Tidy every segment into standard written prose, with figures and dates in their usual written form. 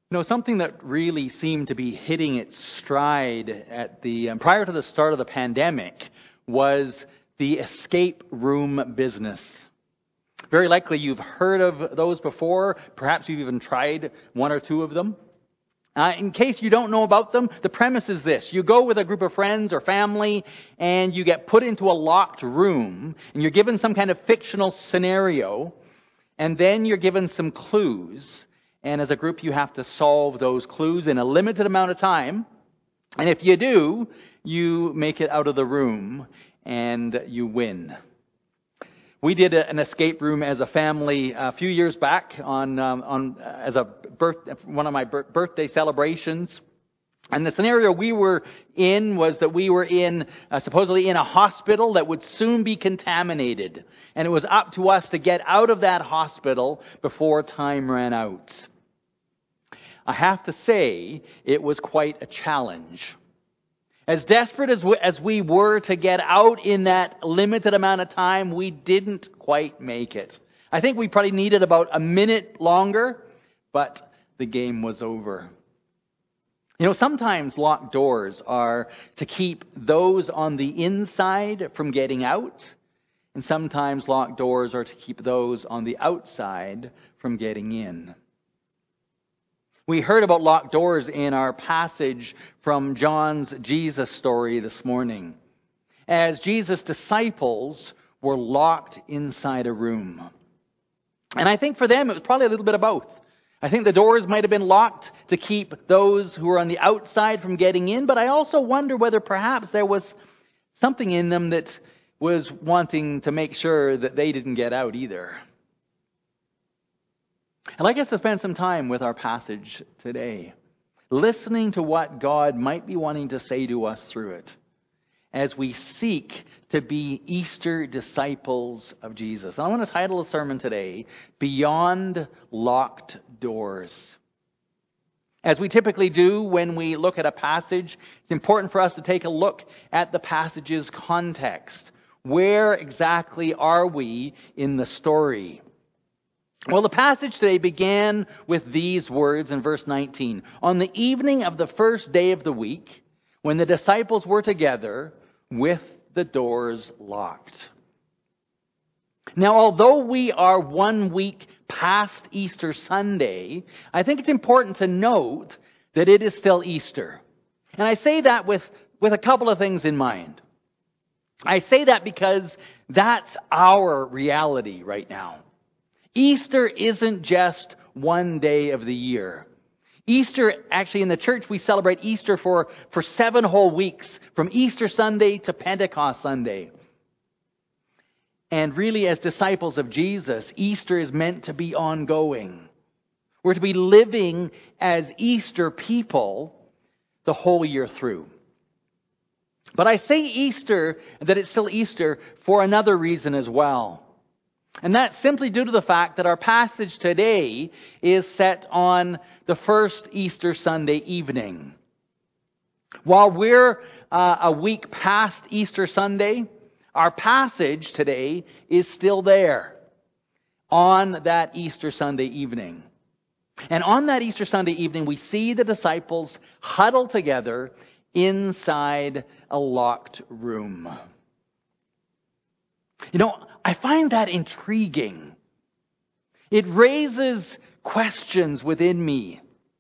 Something that really seemed to be hitting its stride at prior to the start of the pandemic was the escape room business. Very likely you've heard of those before. Perhaps you've even tried one or two of them. In case you don't know about them, the premise is this. You go with a group of friends or family and you get put into a locked room and you're given some kind of fictional scenario, and then you're given some clues. And as a group, you have to solve those clues in a limited amount of time. And if you do, you make it out of the room and you win. We did an escape room as a family a few years back one of my birthday celebrations. And the scenario we were in was that we were supposedly in a hospital that would soon be contaminated. And it was up to us to get out of that hospital before time ran out. I have to say, it was quite a challenge. As desperate as we were to get out in that limited amount of time, we didn't quite make it. I think we probably needed about a minute longer, but the game was over. Sometimes locked doors are to keep those on the inside from getting out, and sometimes locked doors are to keep those on the outside from getting in. We heard about locked doors in our passage from John's Jesus story this morning, as Jesus' disciples were locked inside a room. And I think for them it was probably a little bit of both. I think the doors might have been locked to keep those who were on the outside from getting in, but I also wonder whether perhaps there was something in them that was wanting to make sure that they didn't get out either. I'd like us to spend some time with our passage today, listening to what God might be wanting to say to us through it, as we seek to be Easter disciples of Jesus. And I want to title the sermon today, Beyond Locked Doors. As we typically do when we look at a passage, it's important for us to take a look at the passage's context. Where exactly are we in the story? Well, the passage today began with these words in verse 19. On the evening of the first day of the week, when the disciples were together with the doors locked. Now, although we are 1 week past Easter Sunday, I think it's important to note that it is still Easter. And I say that with a couple of things in mind. I say that because that's our reality right now. Easter isn't just one day of the year. Easter, actually in the church, we celebrate Easter for 7 whole weeks, from Easter Sunday to Pentecost Sunday. And really, as disciples of Jesus, Easter is meant to be ongoing. We're to be living as Easter people the whole year through. But I say Easter, that it's still Easter, for another reason as well. And that's simply due to the fact that our passage today is set on the first Easter Sunday evening. While we're a week past Easter Sunday, our passage today is still there on that Easter Sunday evening. And on that Easter Sunday evening, we see the disciples huddled together inside a locked room. I find that intriguing. It raises questions within me.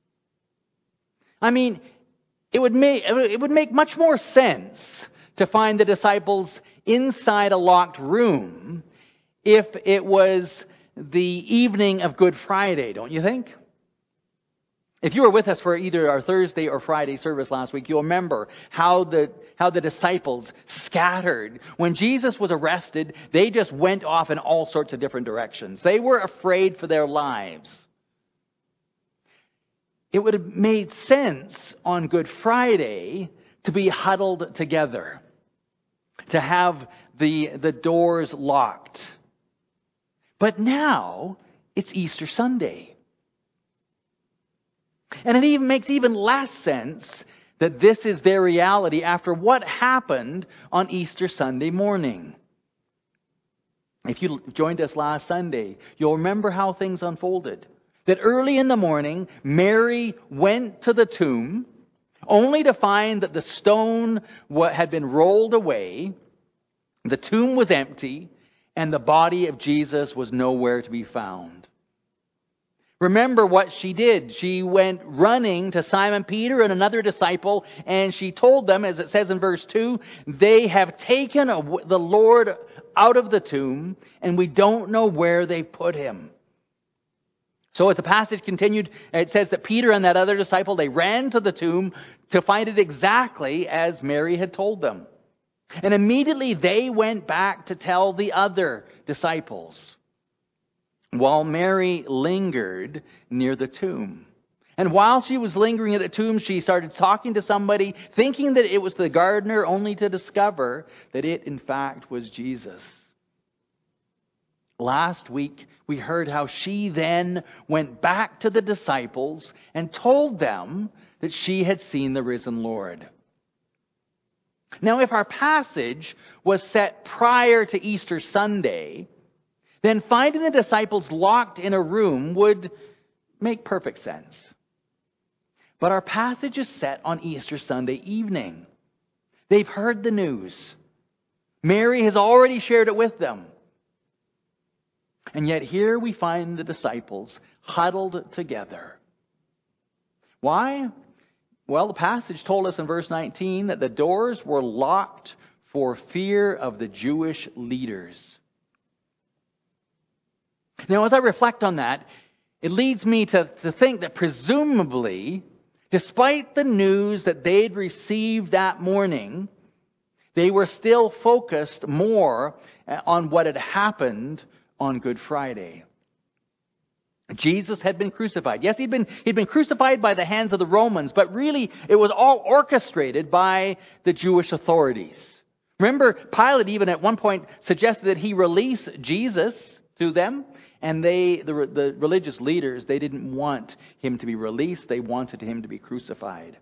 I mean, it would make much more sense to find the disciples inside a locked room if it was the evening of Good Friday, don't you think? If you were with us for either our Thursday or Friday service last week, you'll remember how the disciples scattered. When Jesus was arrested, they just went off in all sorts of different directions. They were afraid for their lives. It would have made sense on Good Friday to be huddled together, to have the doors locked. But now it's Easter Sunday. And it even makes even less sense that this is their reality after what happened on Easter Sunday morning. If you joined us last Sunday, you'll remember how things unfolded. that early in the morning, Mary went to the tomb, only to find that the stone had been rolled away, the tomb was empty, and the body of Jesus was nowhere to be found. Remember what she did. She went running to Simon Peter and another disciple, and she told them, as it says in verse 2, they have taken the Lord out of the tomb, and we don't know where they've put him. So as the passage continued, it says that Peter and that other disciple, they ran to the tomb to find it exactly as Mary had told them. And immediately they went back to tell the other disciples, while Mary lingered near the tomb. And while she was lingering at the tomb, she started talking to somebody, thinking that it was the gardener, only to discover that it, in fact, was Jesus. Last week, we heard how she then went back to the disciples and told them that she had seen the risen Lord. Now, if our passage was set prior to Easter Sunday, then finding the disciples locked in a room would make perfect sense. But our passage is set on Easter Sunday evening. They've heard the news. Mary has already shared it with them. And yet here we find the disciples huddled together. Why? Well, the passage told us in verse 19 that the doors were locked for fear of the Jewish leaders. Now, as I reflect on that, it leads me to think that presumably, despite the news that they'd received that morning, they were still focused more on what had happened on Good Friday. Jesus had been crucified. Yes, he'd been crucified by the hands of the Romans, but really it was all orchestrated by the Jewish authorities. Remember, Pilate even at one point suggested that he release Jesus to them, and the religious leaders, they didn't want him to be released. They wanted him to be crucified.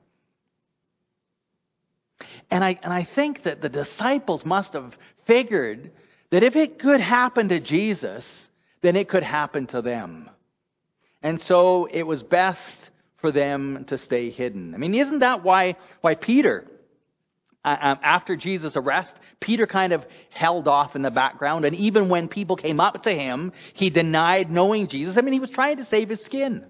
And I think that the disciples must have figured that if it could happen to Jesus, then it could happen to them. And so it was best for them to stay hidden. I mean, isn't that why Peter, after Jesus' arrest, Peter kind of held off in the background, and even when people came up to him, he denied knowing Jesus. I mean, he was trying to save his skin.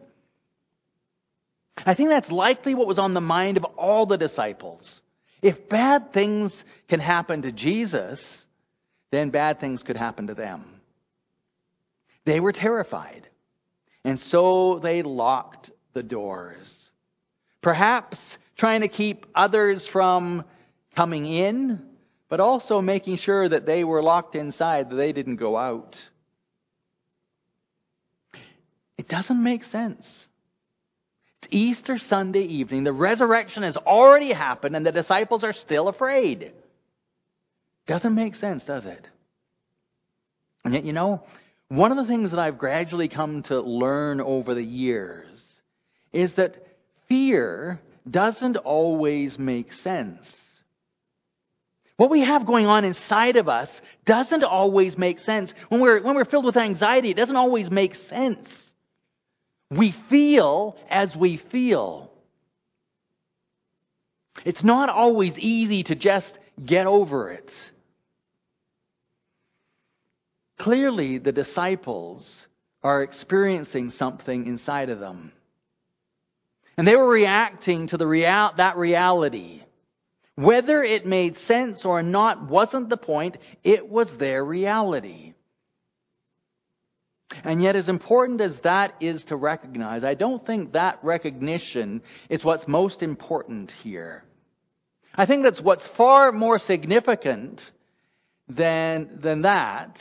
I think that's likely what was on the mind of all the disciples. If bad things can happen to Jesus, then bad things could happen to them. They were terrified, and so they locked the doors. Perhaps trying to keep others from coming in, but also making sure that they were locked inside, that they didn't go out. It doesn't make sense. It's Easter Sunday evening. The resurrection has already happened, and the disciples are still afraid. Doesn't make sense, does it? And yet, one of the things that I've gradually come to learn over the years is that fear doesn't always make sense. What we have going on inside of us doesn't always make sense. When we're filled with anxiety, it doesn't always make sense. We feel as we feel. It's not always easy to just get over it. Clearly, the disciples are experiencing something inside of them. And they were reacting to that reality. Whether it made sense or not wasn't the point. It was their reality. And yet, as important as that is to recognize, I don't think that recognition is what's most important here. I think that's what's far more significant than that.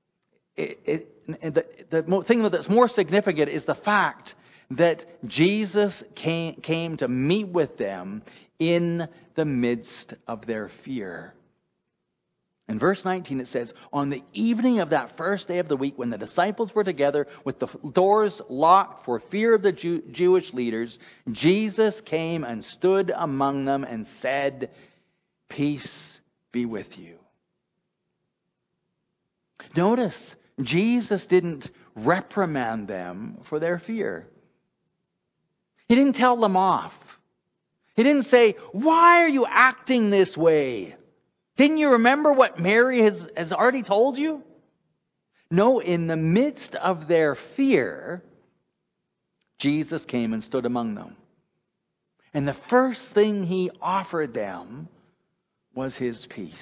The thing that's more significant is the fact that Jesus came to meet with them in the midst of their fear. In verse 19 it says, on the evening of that first day of the week, when the disciples were together with the doors locked for fear of the Jewish leaders, Jesus came and stood among them and said, "Peace be with you." Notice, Jesus didn't reprimand them for their fear. He didn't tell them off. He didn't say, "Why are you acting this way? Didn't you remember what Mary has already told you?" No, in the midst of their fear, Jesus came and stood among them. And the first thing He offered them was His peace.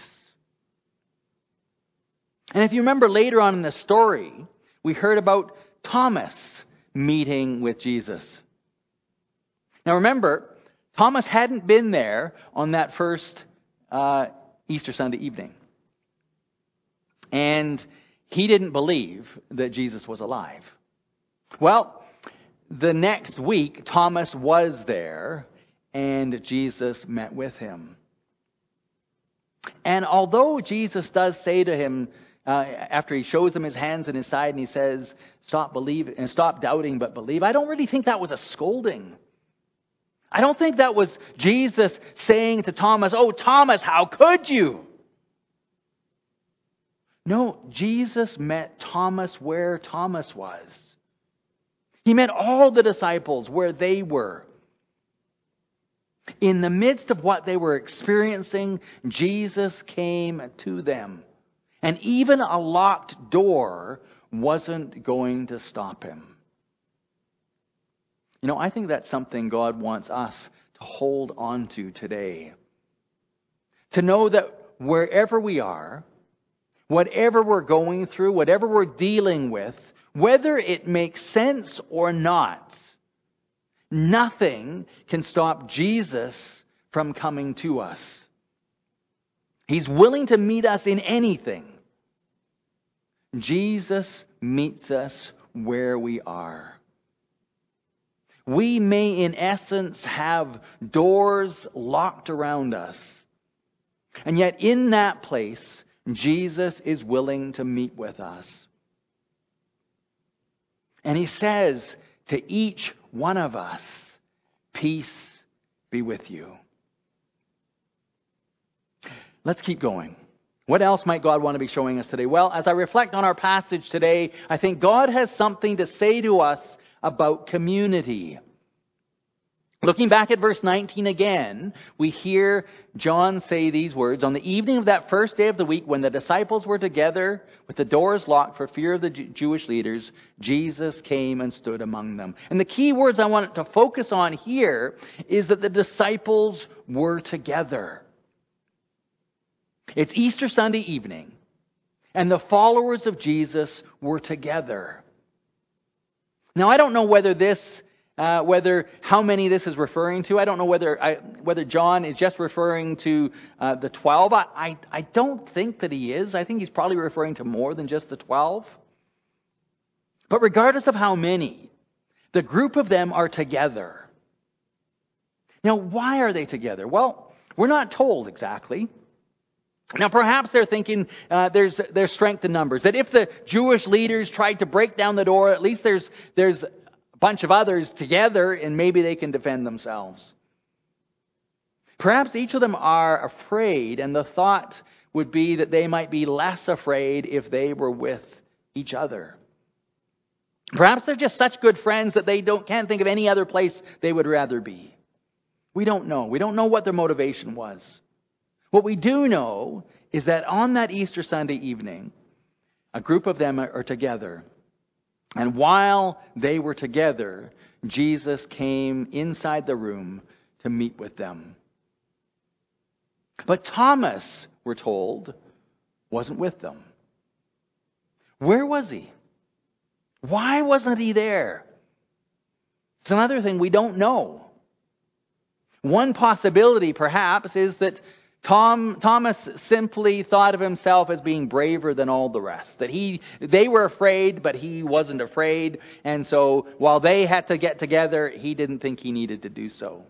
And if you remember later on in the story, we heard about Thomas meeting with Jesus. Now remember, Thomas hadn't been there on that first Easter Sunday evening. And he didn't believe that Jesus was alive. Well, the next week, Thomas was there, and Jesus met with him. And although Jesus does say to him, after He shows him His hands and His side, and He says, "Stop doubting, but believe," I don't really think that was a scolding. I don't think that was Jesus saying to Thomas, "Oh, Thomas, how could you?" No, Jesus met Thomas where Thomas was. He met all the disciples where they were. In the midst of what they were experiencing, Jesus came to them. And even a locked door wasn't going to stop Him. You know, I think that's something God wants us to hold on to today. To know that wherever we are, whatever we're going through, whatever we're dealing with, whether it makes sense or not, nothing can stop Jesus from coming to us. He's willing to meet us in anything. Jesus meets us where we are. We may, in essence, have doors locked around us. And yet in that place, Jesus is willing to meet with us. And He says to each one of us, "Peace be with you." Let's keep going. What else might God want to be showing us today? Well, as I reflect on our passage today, I think God has something to say to us about community. Looking back at verse 19 again, we hear John say these words, "On the evening of that first day of the week, when the disciples were together with the doors locked for fear of the Jewish leaders, Jesus came and stood among them." And the key words I want to focus on here is that the disciples were together. It's Easter Sunday evening, and the followers of Jesus were together. Now, I don't know whether how many this is referring to. I don't know whether John is just referring to the 12. I don't think that he is. I think he's probably referring to more than just the 12. But regardless of how many, the group of them are together. Now, why are they together? Well, we're not told exactly. Now, perhaps they're thinking there's strength in numbers. That if the Jewish leaders tried to break down the door, at least there's a bunch of others together, and maybe they can defend themselves. Perhaps each of them are afraid, and the thought would be that they might be less afraid if they were with each other. Perhaps they're just such good friends that they can't think of any other place they would rather be. We don't know. We don't know what their motivation was. What we do know is that on that Easter Sunday evening, a group of them are together. And while they were together, Jesus came inside the room to meet with them. But Thomas, we're told, wasn't with them. Where was he? Why wasn't he there? It's another thing we don't know. One possibility, perhaps, is that Thomas simply thought of himself as being braver than all the rest. That they were afraid, but he wasn't afraid. And so while they had to get together, he didn't think he needed to do so.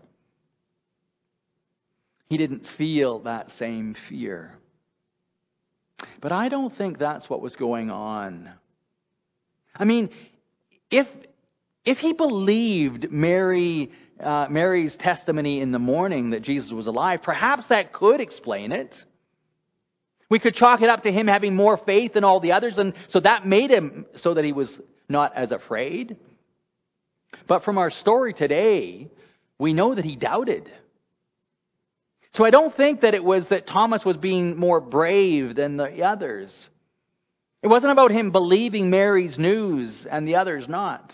He didn't feel that same fear. But I don't think that's what was going on. I mean, if he believed Mary's testimony in the morning that Jesus was alive, perhaps that could explain it. We could chalk it up to him having more faith than all the others, and so that made him so that he was not as afraid. But from our story today, we know that he doubted. So I don't think that it was that Thomas was being more brave than the others. It wasn't about him believing Mary's news and the others not.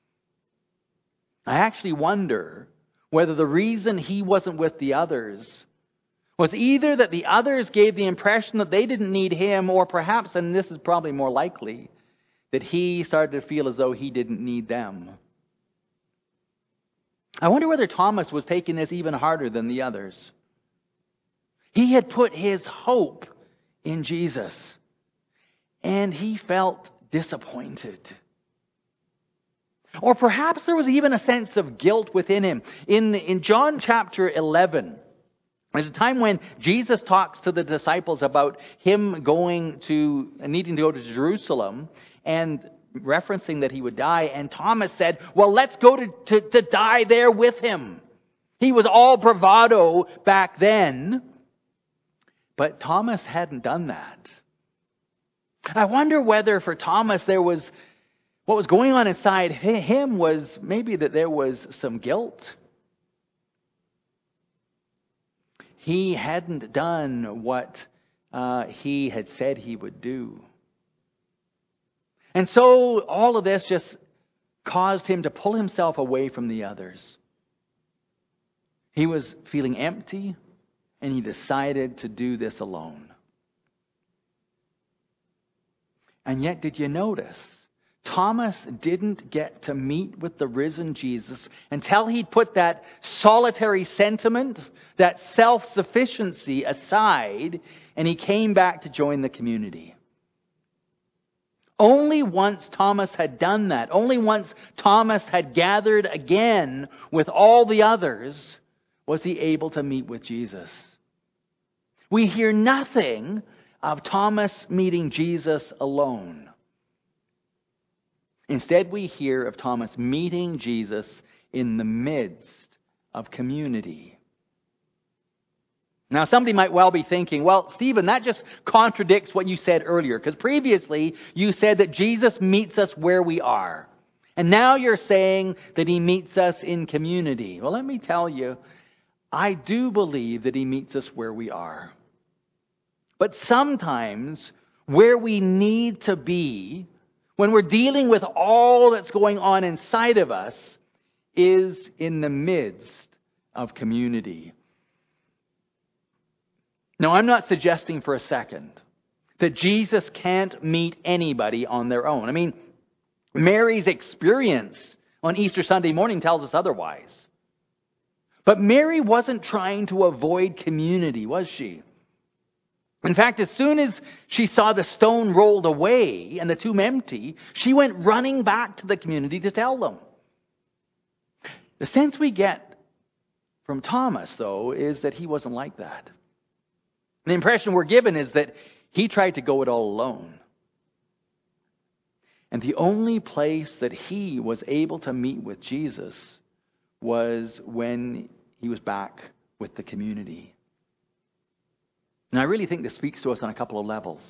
I actually wonder whether the reason he wasn't with the others was either that the others gave the impression that they didn't need him, or perhaps, and this is probably more likely, that he started to feel as though he didn't need them. I wonder whether Thomas was taking this even harder than the others. He had put his hope in Jesus, and he felt disappointed. Or perhaps there was even a sense of guilt within him. In John chapter 11, there's a time when Jesus talks to the disciples about him needing to go to Jerusalem and referencing that he would die. And Thomas said, well, let's go to die there with him. He was all bravado back then. But Thomas hadn't done that. I wonder whether for Thomas what was going on inside him was maybe that there was some guilt. He hadn't done what he had said he would do. And so all of this just caused him to pull himself away from the others. He was feeling empty, and he decided to do this alone. And yet, did you notice? Thomas didn't get to meet with the risen Jesus until he'd put that solitary sentiment, that self-sufficiency aside, and he came back to join the community. Only once Thomas had done that, only once Thomas had gathered again with all the others, was he able to meet with Jesus. We hear nothing of Thomas meeting Jesus alone. Instead, we hear of Thomas meeting Jesus in the midst of community. Now, somebody might well be thinking, well, Stephen, that just contradicts what you said earlier, because previously you said that Jesus meets us where we are. And now you're saying that he meets us in community. Well, let me tell you, I do believe that he meets us where we are. But sometimes where we need to be, when we're dealing with all that's going on inside of us, is in the midst of community. Now, I'm not suggesting for a second that Jesus can't meet anybody on their own. I mean, Mary's experience on Easter Sunday morning tells us otherwise. But Mary wasn't trying to avoid community, was she? In fact, as soon as she saw the stone rolled away and the tomb empty, she went running back to the community to tell them. The sense we get from Thomas, though, is that he wasn't like that. The impression we're given is that he tried to go it all alone. And the only place that he was able to meet with Jesus was when he was back with the community. And I really think this speaks to us on a couple of levels.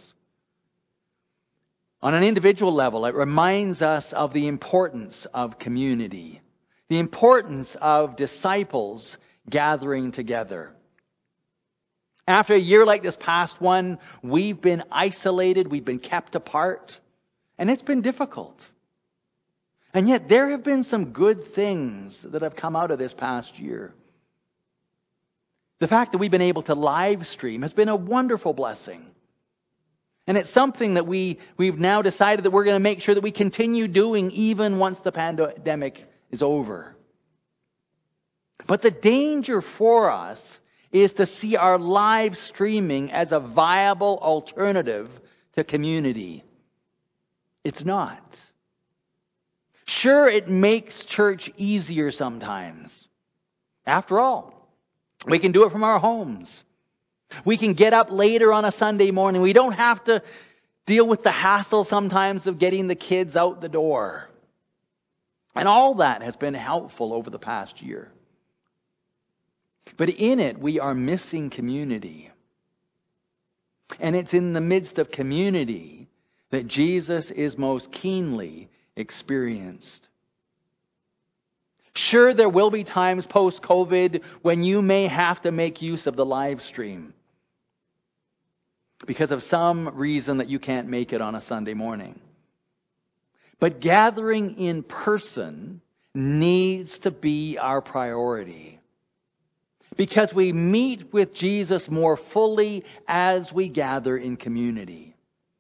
On an individual level, it reminds us of the importance of community, the importance of disciples gathering together. After a year like this past one, we've been isolated, we've been kept apart, and it's been difficult. And yet there have been some good things that have come out of this past year. The fact that we've been able to live stream has been a wonderful blessing. And it's something that we've now decided that we're going to make sure that we continue doing even once the pandemic is over. But the danger for us is to see our live streaming as a viable alternative to community. It's not. Sure, it makes church easier sometimes. After all, we can do it from our homes. We can get up later on a Sunday morning. We don't have to deal with the hassle sometimes of getting the kids out the door. And all that has been helpful over the past year. But in it, we are missing community. And it's in the midst of community that Jesus is most keenly experienced. Sure, there will be times post-COVID when you may have to make use of the live stream because of some reason that you can't make it on a Sunday morning. But gathering in person needs to be our priority, because we meet with Jesus more fully as we gather in community.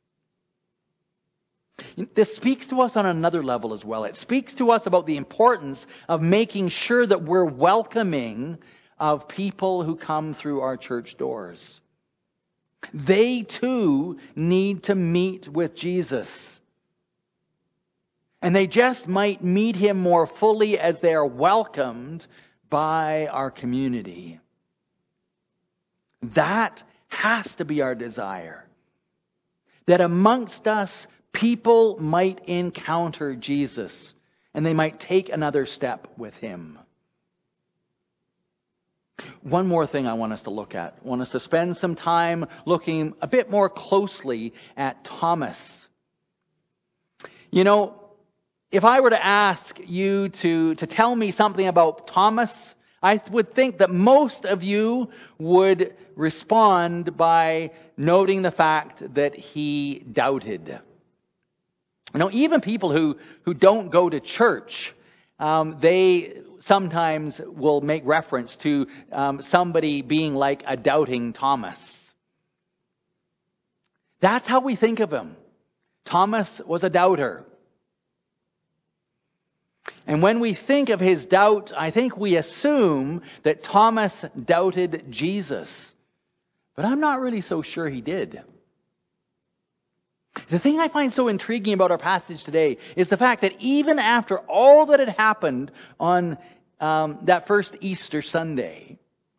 This speaks to us on another level as well. It speaks to us about the importance of making sure that we're welcoming of people who come through our church doors. They too need to meet with Jesus. And they just might meet Him more fully as they are welcomed by our community. That has to be our desire. That amongst us, people might encounter Jesus and they might take another step with Him. One more thing I want us to look at. I want us to spend some time looking a bit more closely at Thomas. You know, if I were to ask you to tell me something about Thomas, I would think that most of you would respond by noting the fact that he doubted. You know, even people who don't go to church, they sometimes will make reference to somebody being like a doubting Thomas. That's how we think of him. Thomas was a doubter. And when we think of his doubt, I think we assume that Thomas doubted Jesus. But I'm not really so sure he did. The thing I find so intriguing about our passage today is the fact that even after all that had happened on that first Easter Sunday,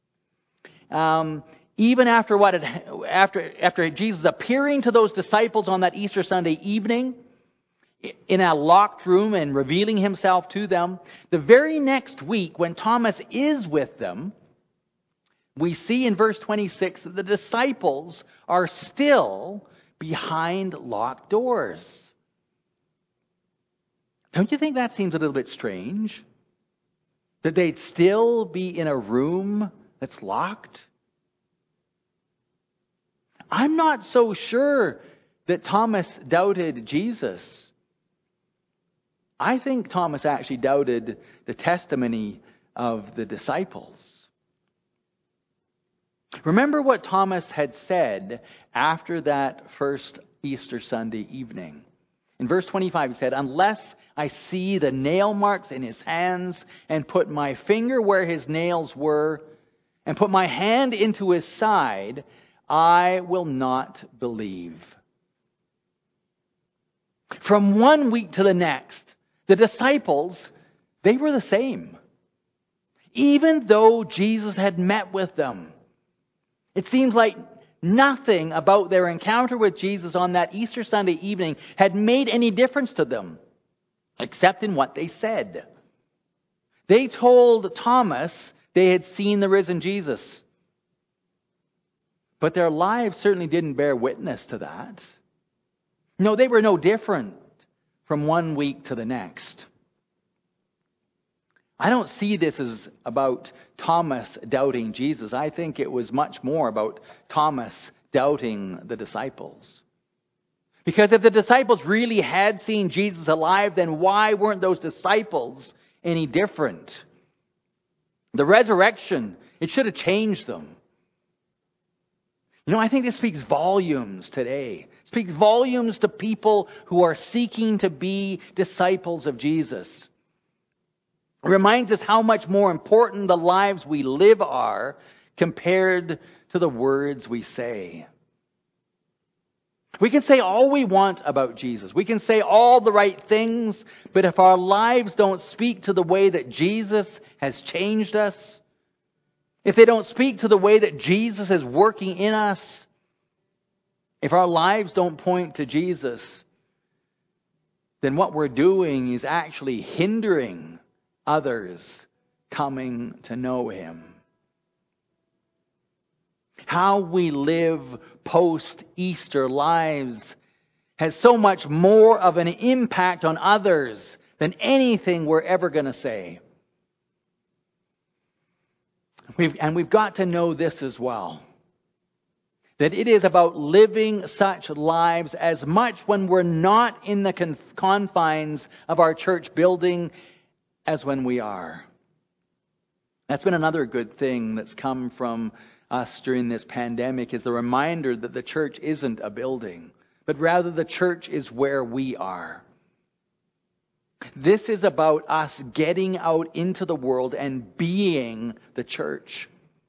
even after Jesus appearing to those disciples on that Easter Sunday evening in a locked room and revealing himself to them, the very next week when Thomas is with them, we see in verse 26 that the disciples are still behind locked doors. Don't you think that seems a little bit strange? That they'd still be in a room that's locked? I'm not so sure that Thomas doubted Jesus. I think Thomas actually doubted the testimony of the disciples. Remember what Thomas had said after that first Easter Sunday evening. In verse 25 he said, "Unless I see the nail marks in his hands and put my finger where his nails were and put my hand into his side, I will not believe." From one week to the next, the disciples, they were the same. Even though Jesus had met with them, it seems like nothing about their encounter with Jesus on that Easter Sunday evening had made any difference to them, except in what they said. They told Thomas they had seen the risen Jesus. But their lives certainly didn't bear witness to that. No, they were no different from one week to the next. I don't see this as about Thomas doubting Jesus. I think it was much more about Thomas doubting the disciples. Because if the disciples really had seen Jesus alive, then why weren't those disciples any different? The resurrection, it should have changed them. You know, I think this speaks volumes today. It speaks volumes to people who are seeking to be disciples of Jesus. It reminds us how much more important the lives we live are compared to the words we say. We can say all we want about Jesus. We can say all the right things, but if our lives don't speak to the way that Jesus has changed us, if they don't speak to the way that Jesus is working in us, if our lives don't point to Jesus, then what we're doing is actually hindering others coming to know Him. how we live post-Easter lives has so much more of an impact on others than anything we're ever going to say. We've got to know this as well. That it is about living such lives as much when we're not in the confines of our church building as when we are. That's been another good thing that's come from us during this pandemic, is the reminder that the church isn't a building, but rather the church is where we are. This is about us getting out into the world and being the church.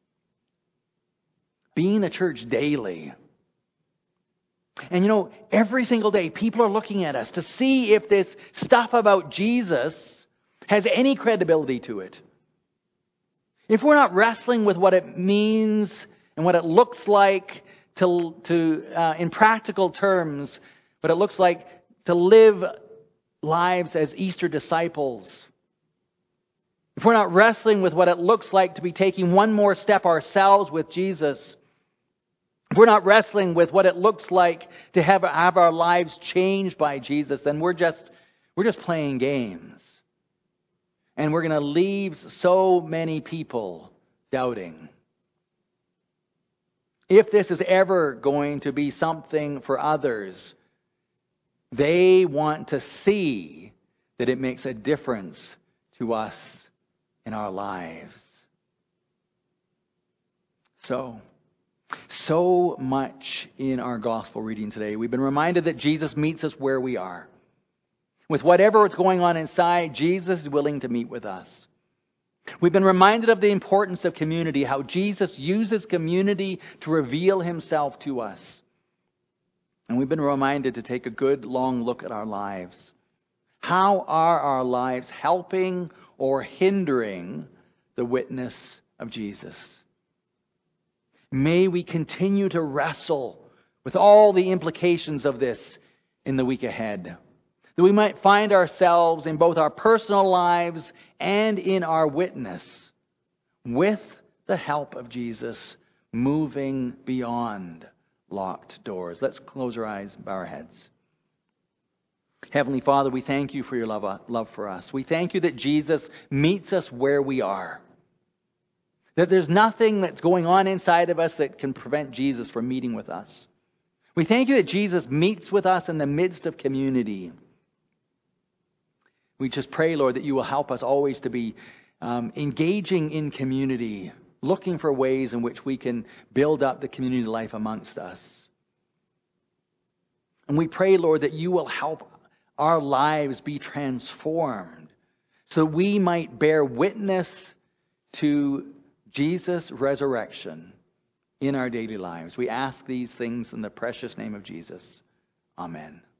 Being the church daily. And every single day people are looking at us to see if this stuff about Jesus has any credibility to it. If we're not wrestling with what it means and what it looks like in practical terms, what it looks like to live lives as Easter disciples. If we're not wrestling with what it looks like to be taking one more step ourselves with Jesus, if we're not wrestling with what it looks like to have our lives changed by Jesus, then we're just playing games. And we're going to leave so many people doubting. If this is ever going to be something for others, they want to see that it makes a difference to us in our lives. So much in our gospel reading today. We've been reminded that Jesus meets us where we are. With whatever is going on inside, Jesus is willing to meet with us. We've been reminded of the importance of community, how Jesus uses community to reveal himself to us. And we've been reminded to take a good long look at our lives. How are our lives helping or hindering the witness of Jesus? May we continue to wrestle with all the implications of this in the week ahead. That we might find ourselves in both our personal lives and in our witness, with the help of Jesus, moving beyond locked doors. Let's close our eyes and bow our heads. Heavenly Father, we thank you for your love for us. We thank you that Jesus meets us where we are. That there's nothing that's going on inside of us that can prevent Jesus from meeting with us. We thank you that Jesus meets with us in the midst of community. We just pray, Lord, that you will help us always to be engaging in community, looking for ways in which we can build up the community life amongst us. And we pray, Lord, that you will help our lives be transformed so we might bear witness to Jesus' resurrection in our daily lives. We ask these things in the precious name of Jesus. Amen.